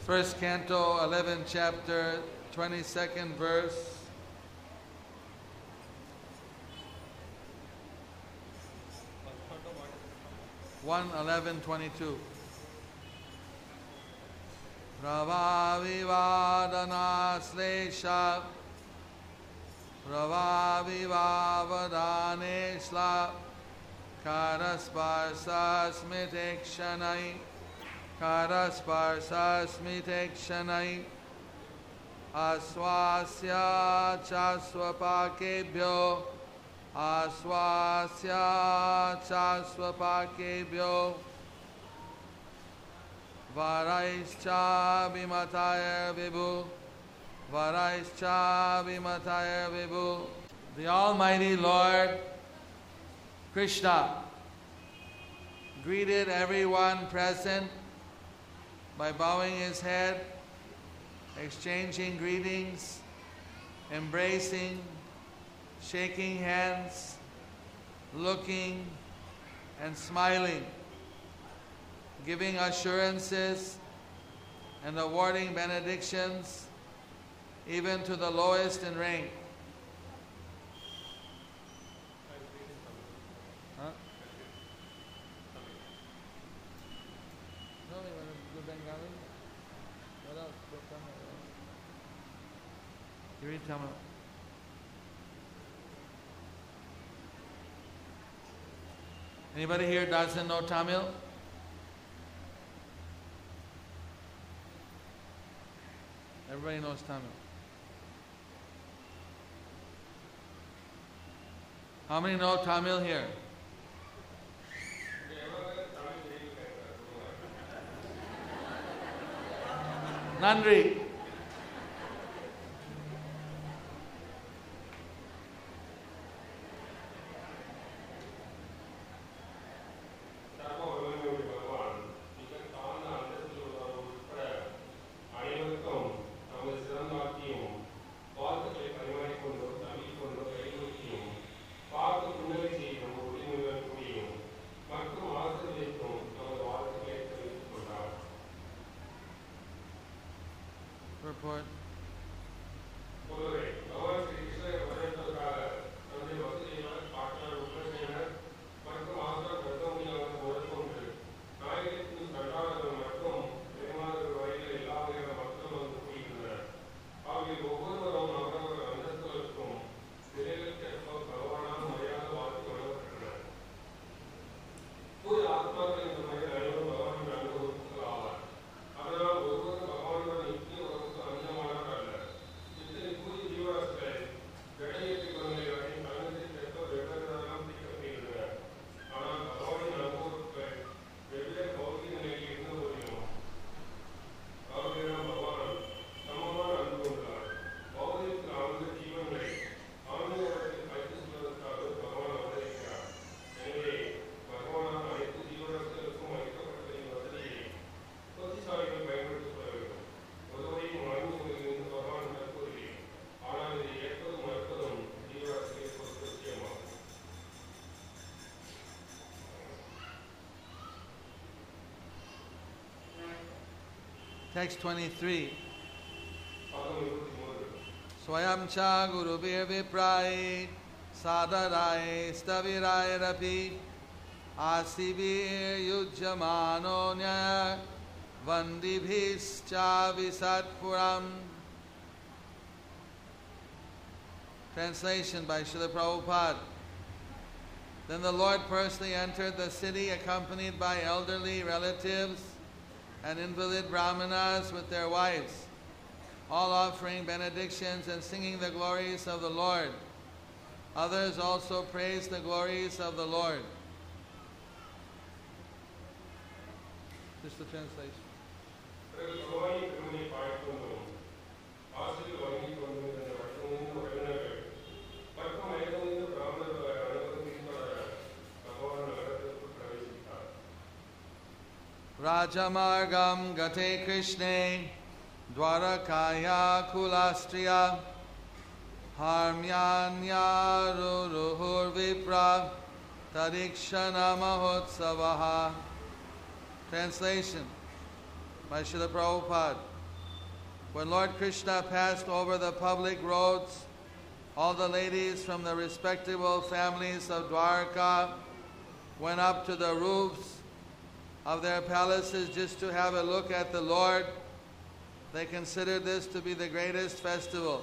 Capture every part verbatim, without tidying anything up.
First Canto, eleventh chapter, twenty-second verse. one eleven twenty-two. Prava vivadana slesha Prava vivavadane sla Karasparsa smitekshanai Karasparsa smitekshanai Aswasya chaswapakebhyo Aswasya chaswapakebhyo Varaischa vimataya vibhu Varaischa vimataya vibhu. The Almighty Lord Krishna greeted everyone present by bowing his head, exchanging greetings, embracing, shaking hands, looking and smiling, giving assurances and awarding benedictions even to the lowest in rank. Huh? No, you want to do Bengali? What else? You read Tamil. Anybody here doesn't know Tamil? Everybody knows Tamil. How many know Tamil here? Nandri. Report. Text twenty-three. Swayam cha gurubir viprai sadarai stavirai rapi asivir yujyamano nya vandibhis cha visatpuram. Translation by Srila Prabhupada. Then the Lord personally entered the city accompanied by elderly relatives and invalid brahmanas with their wives, all offering benedictions and singing the glories of the Lord. Others also praised the glories of the Lord. This is the translation. Rajamargam gate Krishne Dwarakaya kulastriya Harmyanya ruruhur vipra Tadikshana mahotsavaha. Translation by Srila Prabhupada. When Lord Krishna passed over the public roads, all the ladies from the respectable families of Dwarka went up to the roofs of their palaces just to have a look at the Lord. They considered this to be the greatest festival.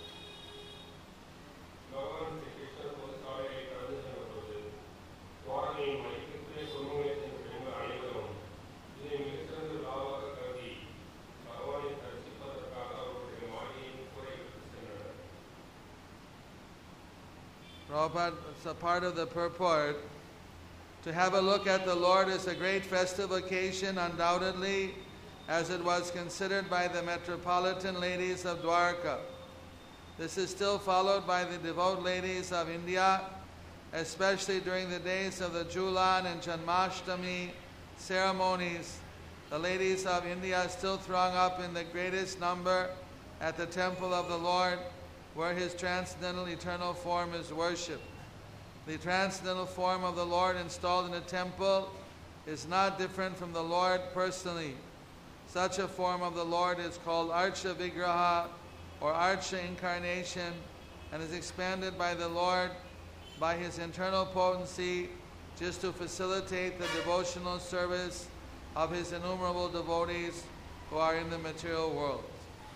Prabhupada, it's a part of the purport. To have a look at the Lord is a great festive occasion, undoubtedly, as it was considered by the metropolitan ladies of Dwarka. This is still followed by the devout ladies of India, especially during the days of the Julan and Janmashtami ceremonies. The ladies of India still throng up in the greatest number at the temple of the Lord, where His transcendental eternal form is worshipped. The transcendental form of the Lord installed in a temple is not different from the Lord personally. Such a form of the Lord is called Archa Vigraha or Archa Incarnation, and is expanded by the Lord by His internal potency just to facilitate the devotional service of His innumerable devotees who are in the material world.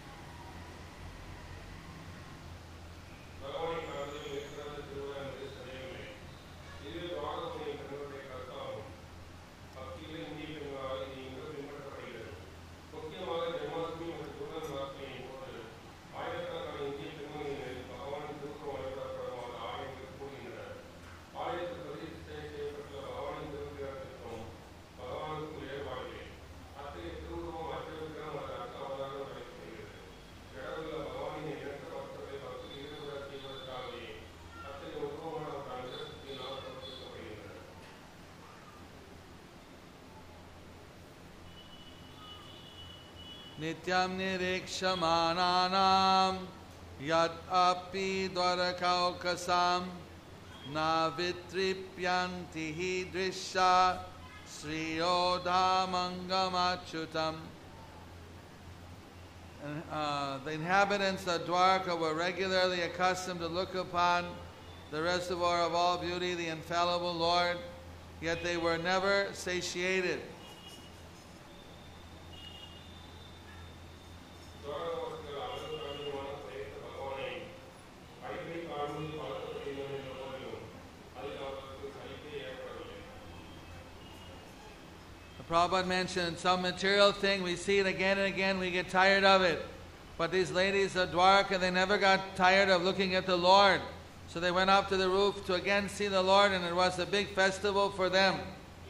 Nityam nirikshamananam yad api dwarakaukasam na vitripyanti hi drisha sriyodhamangamachutam. Uh, the inhabitants of Dwarka were regularly accustomed to look upon the reservoir of all beauty, the infallible Lord, yet they were never satiated. Prabhupada mentioned some material thing, we see it again and again, we get tired of it. But these ladies of Dwarka, they never got tired of looking at the Lord. So they went up to the roof to again see the Lord, and it was a big festival for them.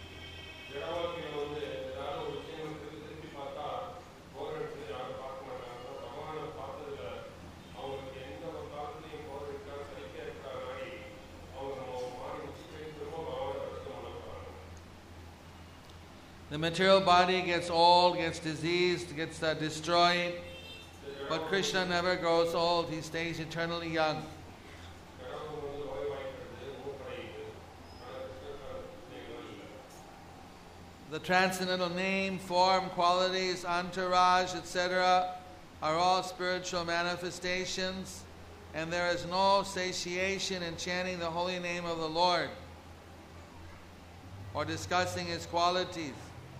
The material body gets old, gets diseased, gets uh, destroyed, but Krishna never grows old. He stays eternally young. The transcendental name, form, qualities, entourage, et cetera are all spiritual manifestations, and there is no satiation in chanting the holy name of the Lord or discussing His qualities.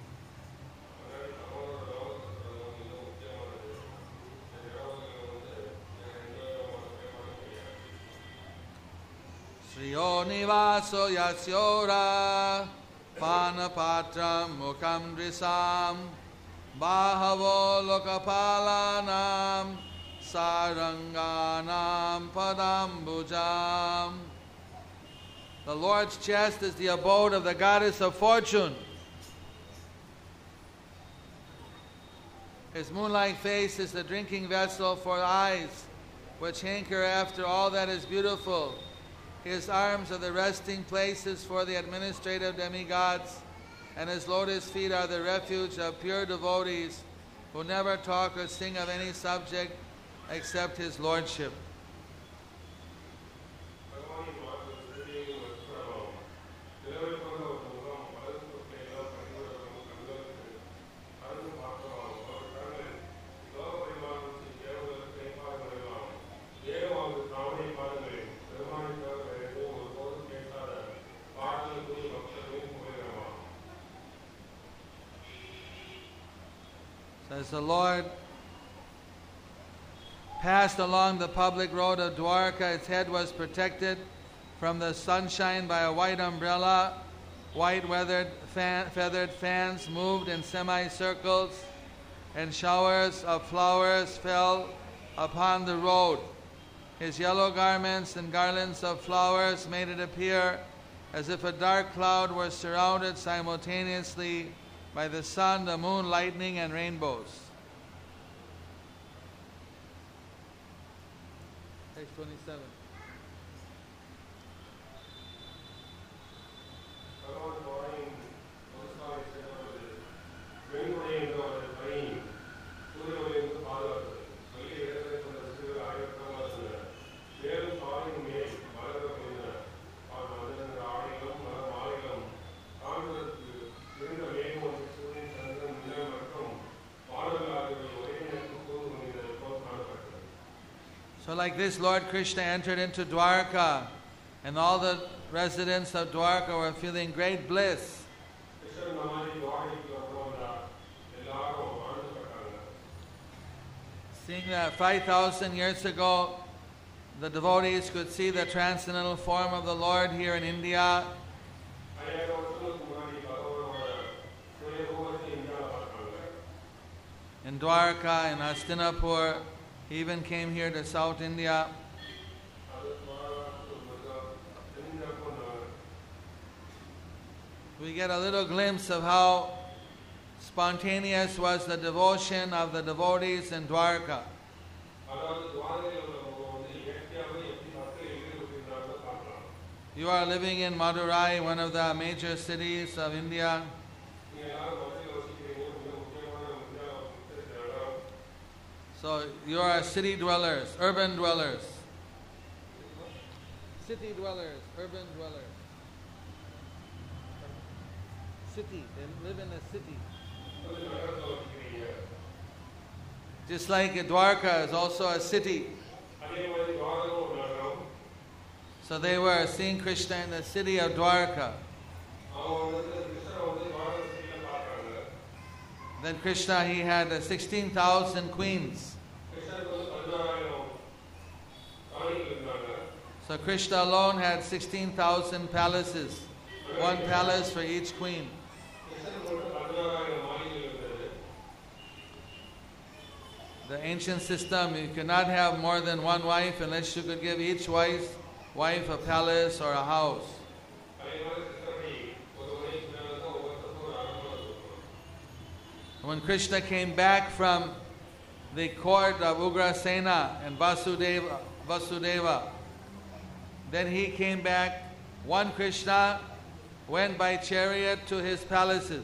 Shriyo nivaso yasyora panapatram mukam drisam bahavo lokapalanam saranganam padambujam. The Lord's chest is the abode of the goddess of fortune. His moon-like face is the drinking vessel for eyes which hanker after all that is beautiful. His arms are the resting places for the administrative demigods, and His lotus feet are the refuge of pure devotees who never talk or sing of any subject except His lordship. So as the Lord passed along the public road of Dwarka, its head was protected from the sunshine by a white umbrella. White weathered fan, feathered fans moved in semicircles, and showers of flowers fell upon the road. His yellow garments and garlands of flowers made it appear as if a dark cloud were surrounded simultaneously by the sun, the moon, lightning, and rainbows. Page twenty-seven. So like this, Lord Krishna entered into Dwarka, and all the residents of Dwarka were feeling great bliss. Seeing that five thousand years ago, the devotees could see the transcendental form of the Lord here in India. In Dwarka, in Hastinapur, he even came here to South India. We get a little glimpse of how spontaneous was the devotion of the devotees in Dwarka. You are living in Madurai, one of the major cities of India. So you are city dwellers, urban dwellers. City dwellers, urban dwellers. City, they live in a city. Just like Dwarka is also a city. So they were seeing Krishna in the city of Dwarka. Then Krishna, he had uh, sixteen thousand queens. So Krishna alone had sixteen thousand palaces. One palace for each queen. The ancient system, you cannot have more than one wife unless you could give each wife, wife a palace or a house. When Krishna came back from the court of Ugrasena and Vasudeva, Vasudeva, then he came back, one Krishna went by chariot to his palaces.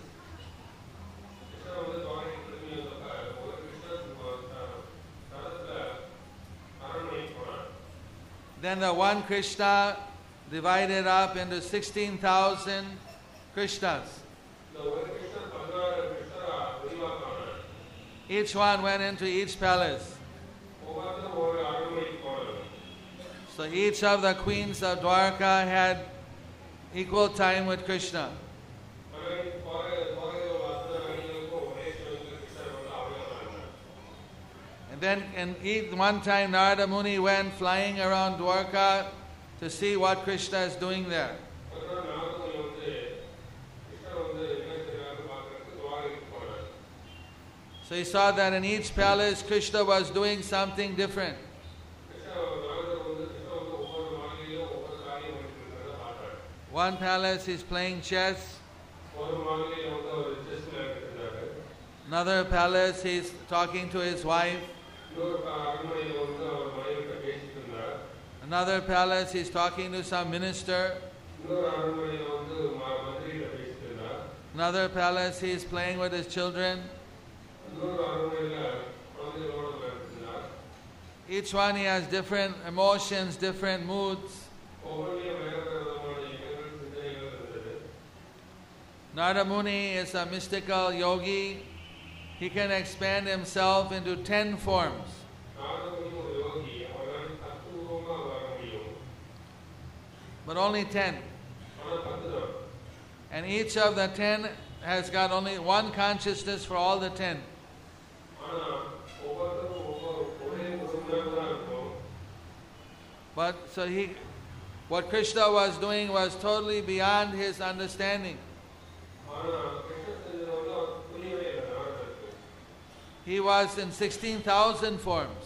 Then the one Krishna divided up into sixteen thousand Krishnas. Each one went into each palace. So each of the queens of Dwarka had equal time with Krishna. And then in each, one time Narada Muni went flying around Dwarka to see what Krishna is doing there. So he saw that in each palace Krishna was doing something different. One palace he's playing chess. Another palace he's talking to his wife. Another palace he's talking to some minister. Another palace he's playing with his children. Each one he has different emotions, different moods. Narada Muni is a mystical yogi. He can expand himself into ten forms. But only ten. And each of the ten has got only one consciousness for all the ten. But so he, what Krishna was doing was totally beyond his understanding. He was in sixteen thousand forms,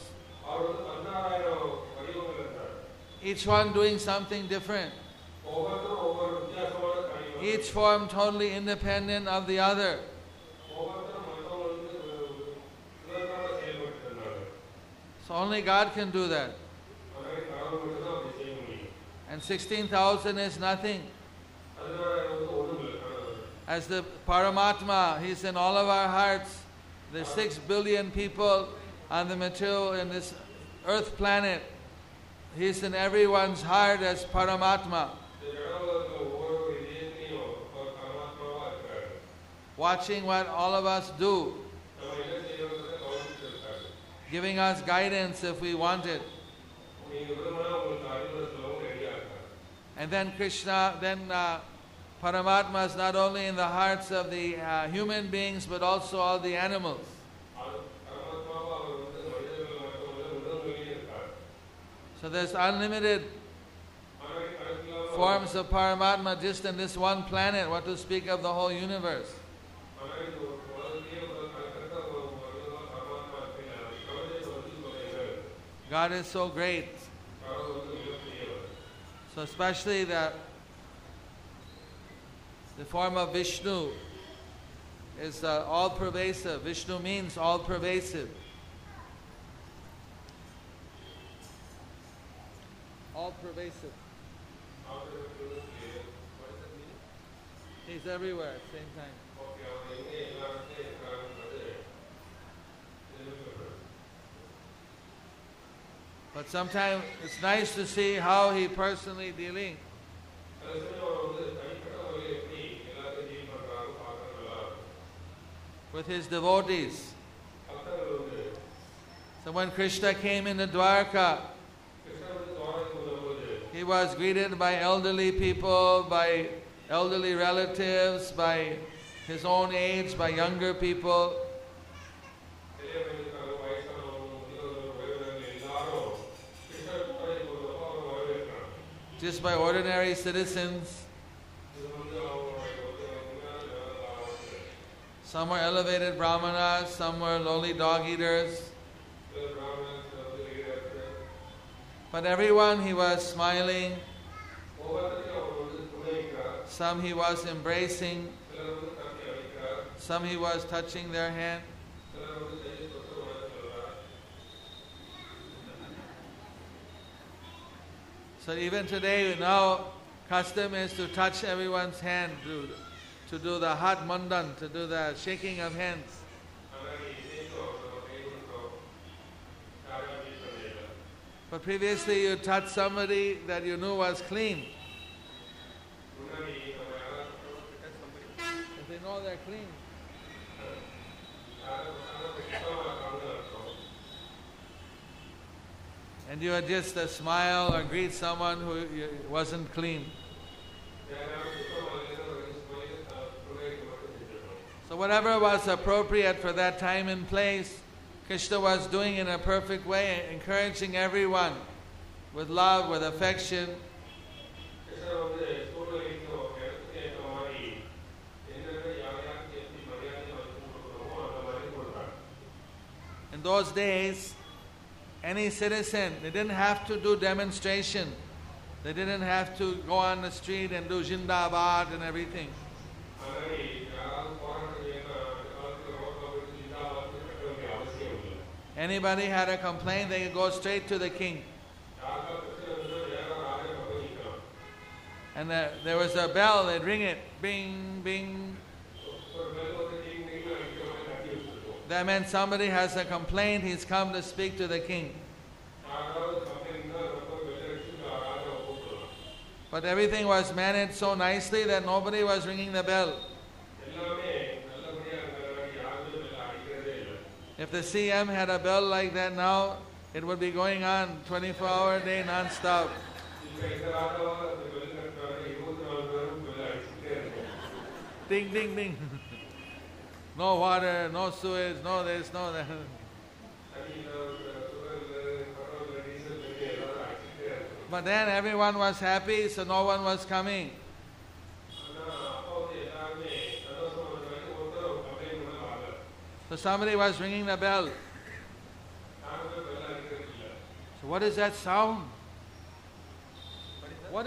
each one doing something different. Each form totally independent of the other. So only God can do that. And sixteen thousand is nothing. As the Paramatma, He's in all of our hearts. There's six billion people on the material, in this earth planet. He's in everyone's heart as Paramatma, watching what all of us do, giving us guidance if we want it. And then Krishna, then uh, Paramatma is not only in the hearts of the uh, human beings but also all the animals. So there's unlimited forms of Paramatma just in this one planet, what to speak of the whole universe. God is so great. So especially the, the form of Vishnu is uh, all-pervasive. Vishnu means all-pervasive. All-pervasive. He's everywhere at the same time. But sometimes it's nice to see how he personally dealing. With his devotees. So when Krishna came into Dwarka, he was greeted by elderly people, by elderly relatives, by his own age, by younger people. Just by ordinary citizens. Some were elevated brahmanas, some were lowly dog eaters. But everyone he was smiling. Some he was embracing. Some he was touching their hand. So even today, now, custom is to touch everyone's hand, to, to do the hat mandan, to do the shaking of hands. But previously you touched somebody that you knew was clean. If they know they're clean. And you would just uh, smile or greet someone who wasn't clean. So whatever was appropriate for that time and place, Krishna was doing in a perfect way, encouraging everyone with love, with affection. In those days, any citizen, they didn't have to do demonstration. They didn't have to go on the street and do Jindabad and everything. Anybody had a complaint, they could go straight to the king. And the, there was a bell, they'd ring it, bing, bing. That meant somebody has a complaint, he's come to speak to the king. But everything was managed so nicely that nobody was ringing the bell. If the C M had a bell like that now, it would be going on twenty-four hour a day non-stop. Ding, ding, ding. No water, no sewage, no this, no that. But then everyone was happy, so no one was coming. So somebody was ringing the bell. So what is that sound?